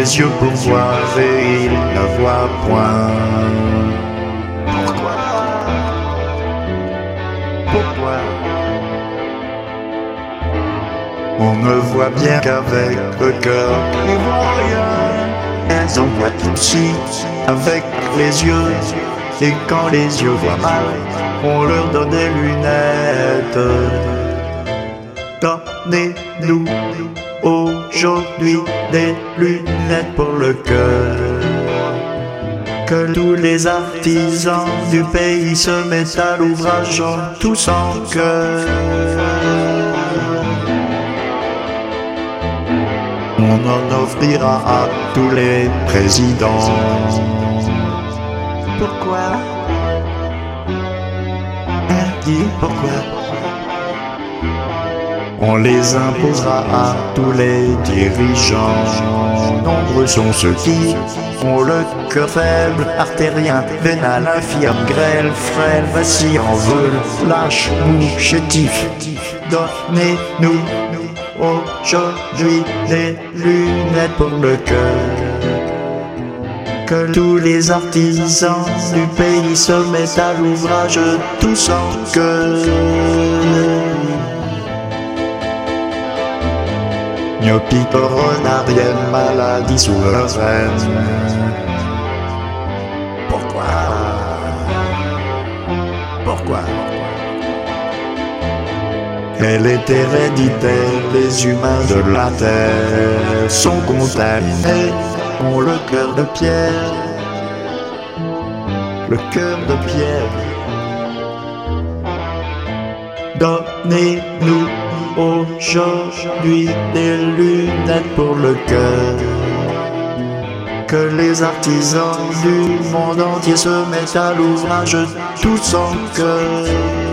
les yeux pour voir et ils ne voient point. Pourquoi on ne voit bien qu'avec le cœur qui voit rien. Elles en voient aussi avec les yeux. Et quand les yeux voient mal, on leur donne des lunettes. Donnez-nous aujourd'hui des lunettes pour le cœur. Que tous les artisans du pays se mettent à l'ouvrage tous en cœur. On en offrira à tous les présidents. Pourquoi? Dis pourquoi? On les imposera à tous les dirigeants. Nombreux sont ceux qui ont le cœur faible, artérien, vénal, infirme, grêle, frêle, vacillant, veule, lâche, mou, chétif. Donnez-nous aujourd'hui des lunettes pour le cœur. Que tous les artisans du pays se mettent à l'ouvrage tous en cœur. Myopie, coronarienne, maladie souveraine. Pourquoi? Pourquoi? Elle est héréditaire, les humains de la terre sont contaminés, ont le cœur de pierre. Le cœur de pierre. Donnez-nous aujourd'hui des lunettes pour le cœur. Que les artisans du monde entier se mettent à l'ouvrage tous en cœur.